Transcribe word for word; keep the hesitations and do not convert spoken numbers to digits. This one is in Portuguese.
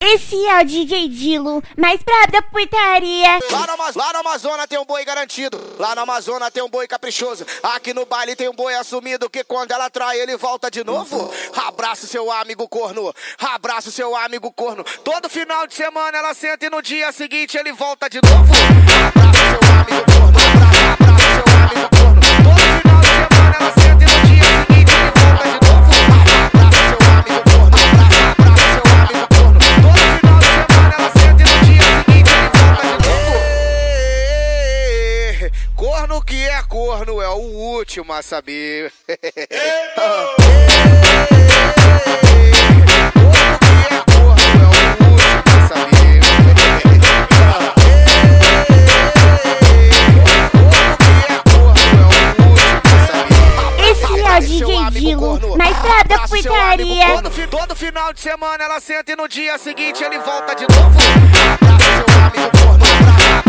Esse é o D J Dilo, mais brabo da putaria. Lá no, Amaz lá no Amazonas tem um boi garantido. Lá no Amazonas tem um boi caprichoso. Aqui no baile tem um boi assumido que quando ela trai ele volta de novo. Abraço seu amigo corno. Abraço seu amigo corno. Todo final de semana ela senta e no dia seguinte ele volta de novo. Abraço seu amigo corno. Abraço, abraço seu amigo corno. Todo final de semana ela senta e no dia seguinte ele volta de novo. Abraço seu amigo corno. Abraço, abraço seu amigo corno. Todo final de semana ela senta e no dia seguinte ele volta de novo. Corno que é corno é o último a saber. D J Dilo, mais brabo da putaria. Todo, todo final de semana ela senta e no dia seguinte ele volta de novo. Abraço seu amigo corno.